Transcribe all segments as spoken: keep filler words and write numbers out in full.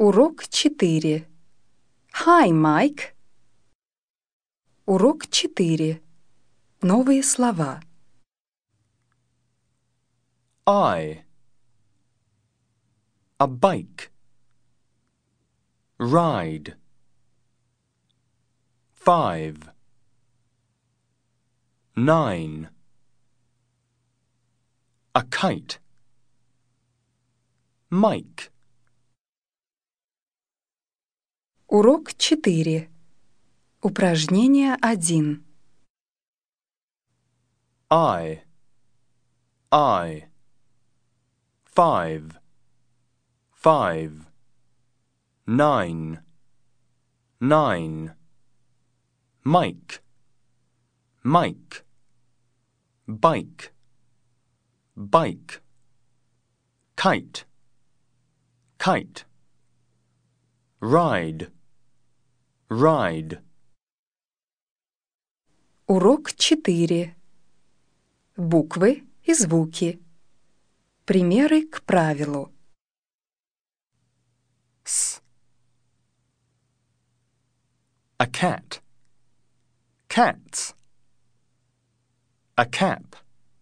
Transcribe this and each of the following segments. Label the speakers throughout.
Speaker 1: Урок четыре. Hi, Mike. Урок четыре. Новые слова.
Speaker 2: I. A bike. Ride. Five. Nine. A kite. Mike.
Speaker 1: Урок четыре. Упражнение один.
Speaker 2: I. I. Five. Five. Nine. Nine. Mike. Mike. Bike. Bike. Kite. Kite. Ride. Ride.
Speaker 1: Урок четыре. Буквы и звуки. Примеры к правилу.
Speaker 2: S. A cat. Cats. A cap.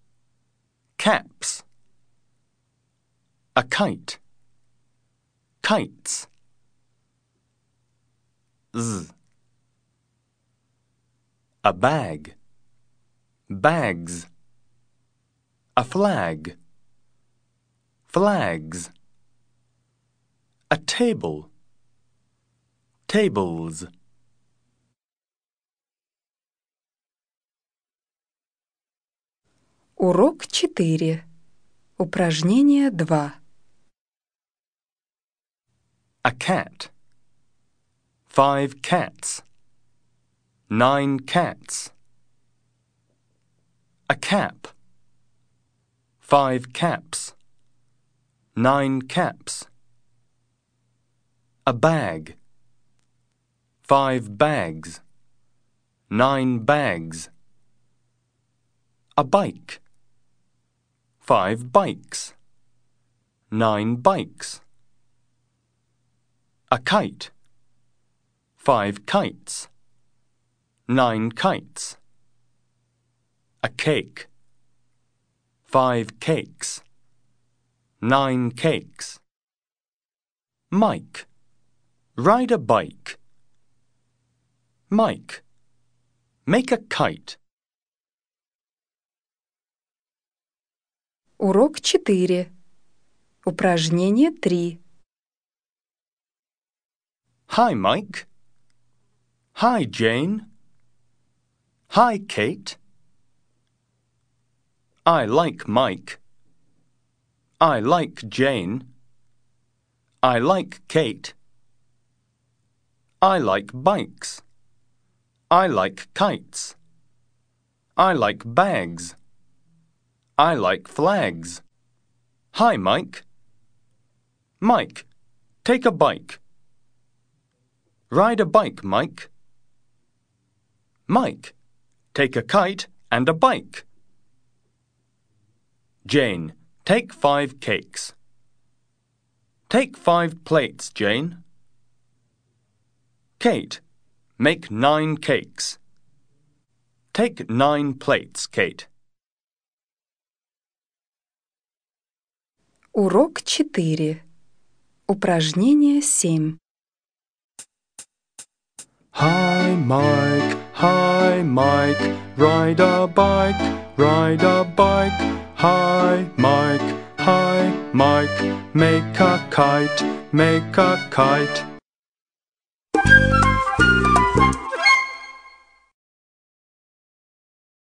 Speaker 2: Caps. A kite. Kites. Z. A bag. Bags. A flag. Flags. A table. Tables.
Speaker 1: Урок четыре. Упражнение два.
Speaker 2: A cat. Five cats. Nine cats. A cap. Five caps. Nine caps. A bag. Five bags. Nine bags. A bike. Five bikes. Nine bikes. A kite. Five kites. Nine kites. A cake. Five cakes. Nine cakes. Mike. Ride a bike. Mike. Make a kite.
Speaker 1: Урок четыре. Упражнение три.
Speaker 2: Hi, Mike. Hi, Jane. Hi, Kate. I like Mike. I like Jane. I like Kate. I like bikes. I like kites. I like bags. I like flags. Hi, Mike. Mike, take a bike. Ride a bike, Mike. Mike, take a kite and a bike. Jane, take five cakes. Take five plates, Jane. Kate, make nine cakes. Take nine plates, Kate.
Speaker 1: Урок четыре. Упражнение семь.
Speaker 2: Hi, Mike. Hi, Mike. Ride a bike. Ride a bike. Hi, Mike. Hi, Mike. Make a kite. Make a kite.